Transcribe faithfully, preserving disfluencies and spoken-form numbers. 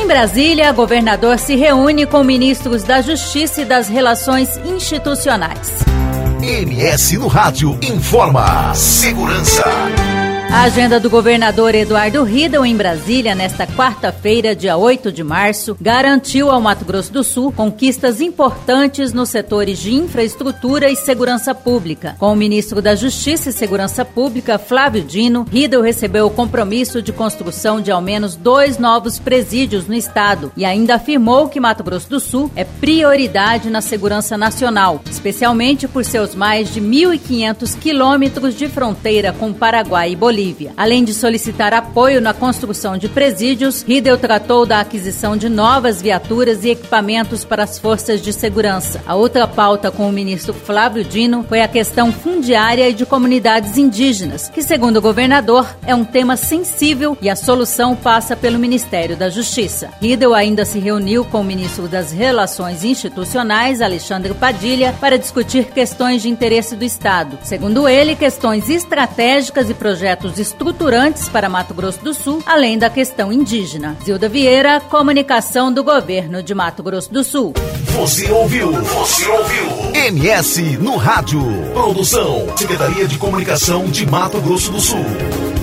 Brasília, governador se reúne com ministros da Justiça e das Relações Institucionais. M S no Rádio informa. Segurança. A agenda do governador Eduardo Riedel em Brasília, nesta quarta-feira, dia oito de março, garantiu ao Mato Grosso do Sul conquistas importantes nos setores de infraestrutura e segurança pública. Com o ministro da Justiça e Segurança Pública, Flávio Dino, Riedel recebeu o compromisso de construção de ao menos dois novos presídios no estado e ainda afirmou que Mato Grosso do Sul é prioridade na segurança nacional, especialmente por seus mais de mil e quinhentos quilômetros de fronteira com Paraguai e Bolívia. Além de solicitar apoio na construção de presídios, Riedel tratou da aquisição de novas viaturas e equipamentos para as forças de segurança. A outra pauta com o ministro Flávio Dino foi a questão fundiária e de comunidades indígenas, que, segundo o governador, é um tema sensível e a solução passa pelo Ministério da Justiça. Riedel ainda se reuniu com o ministro das Relações Institucionais, Alexandre Padilha, para discutir questões de interesse do Estado. Segundo ele, questões estratégicas e projetos estruturantes para Mato Grosso do Sul, além da questão indígena. Zilda Vieira, comunicação do governo de Mato Grosso do Sul. Você ouviu? Você ouviu? M S no Rádio. Produção, Secretaria de Comunicação de Mato Grosso do Sul.